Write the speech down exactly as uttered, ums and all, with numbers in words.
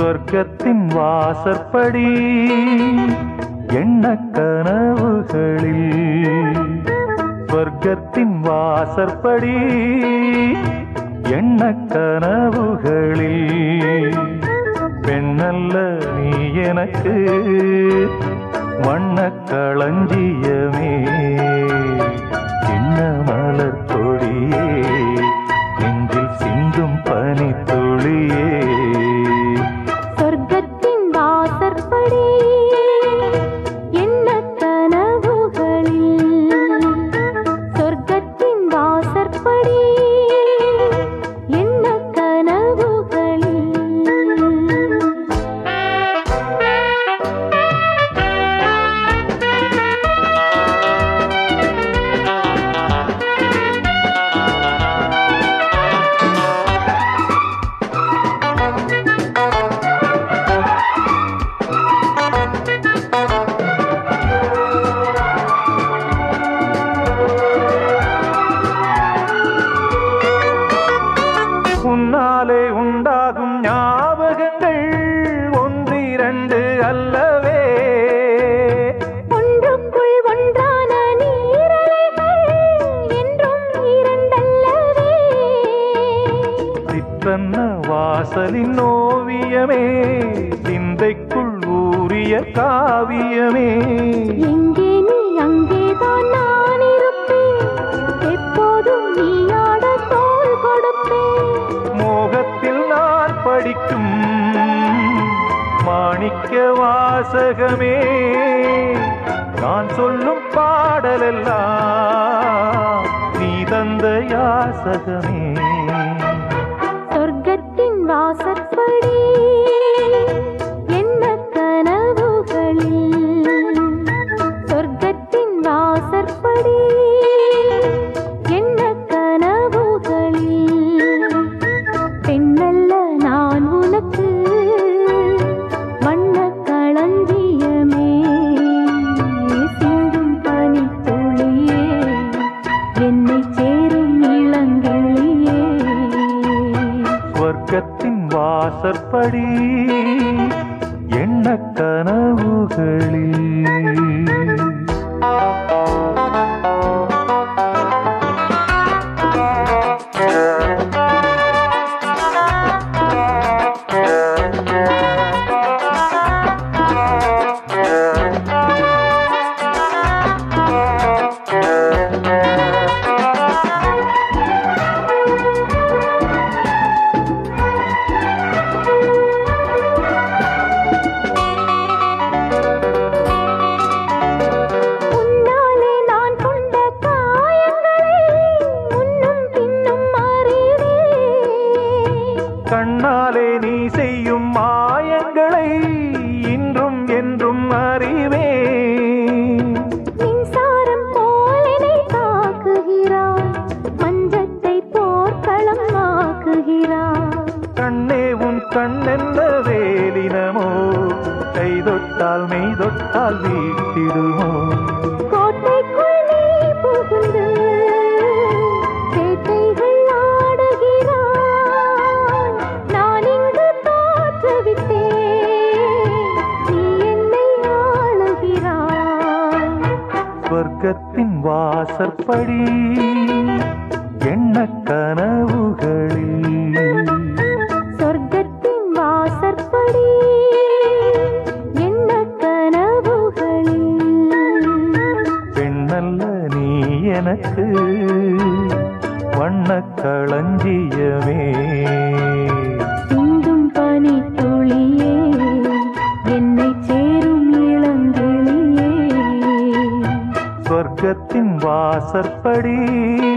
சொர்க்கத்தின் வாசற்படி எண்ண கனவுகளில், சொர்க்கத்தின் வாசற்படி எண்ண கனவுகளில், பெண்ணல்ல நீ எனக்கு வண்ண களஞ்சியமே, சின்ன மலர் கொடியே, நெஞ்சில் சிந்தும் பனி துளியே. சொர்க்கத்தின் வாசற்படி எண்ண கனவுகளில், சொர்க்கத்தின் வாசற்படி எண்ண கனவுகளில். உன்னாலே உண்டாகும் ஞாபகங்கள் ஒன்றிரண்டு அல்லவே, ஒன்றுக்குள் ஒன்றான நீரலைகள் என்றும் இரண்டல்லவே. சிற்றன்ன வாசலின் ஓவியமே, சிந்தைக்குள் ஊறிய காவியமே. எங்கே நீ அங்கேதான் நான் இருப்பேன், எப்போதும் நீ ஆட தோள் கொடுப்பேன். மோகத்தில் நான் படிக்கும் மாணிக்க வாசகமே, நான் சொல்லும் பாடலெல்லாம் நீ தந்த யாசகமே. சொர்க்கத்தின் வாசற்படி எண்ண கனவுகளில், சொர்க்கத்தின் வாசற்படி எண்ண கனவுகளில், பெண்ணல்ல நான் உனக்கு வண்ண களஞ்சியமே, சிந்தும் பனித்துளியே, என்னை சேரும் இளங்கிளியே. சொர்க்கத்தின் வாசற்படி எண்ண கனவுகளில். உன்னாலே நான் கொண்ட காயங்களை முன்னும் பின்னும் அறிவேன். கண்ணாலே நீ செய்யும் மாயங்களை இன்றும் என்றும் அறிவேன். மின்சாரம் போல் என்னை தாக்குகிறாய், மஞ்சத்தை போர்க்களம் ஆக்குகிறாய். கண்ணே உன் கண்ணென்ன வேலினமோ, கை தொட்டால் மெய் தொட்டால் வீட்டிடுமோ. கோட்டைக்குள் நீ புகுந்து வேட்டைகள் ஆடுகிறாய், நான் இங்கு தோற்றுவிட்டேன், நீ என்னை ஆளுகிறாய். சொர்க்கத்தின் வாசற்படி எண்ண கனவுகளில், சொர்க்கத்தின் வாசற்படி எண்ண கனவுகளில், பெண்ணல்ல நீ எனக்கு வண்ண களஞ்சியமே, சிந்தும் பனித்துளியே, என்னை சேரும் இளங்கிளியே. சொர்க்கத்தின் வாசற்படி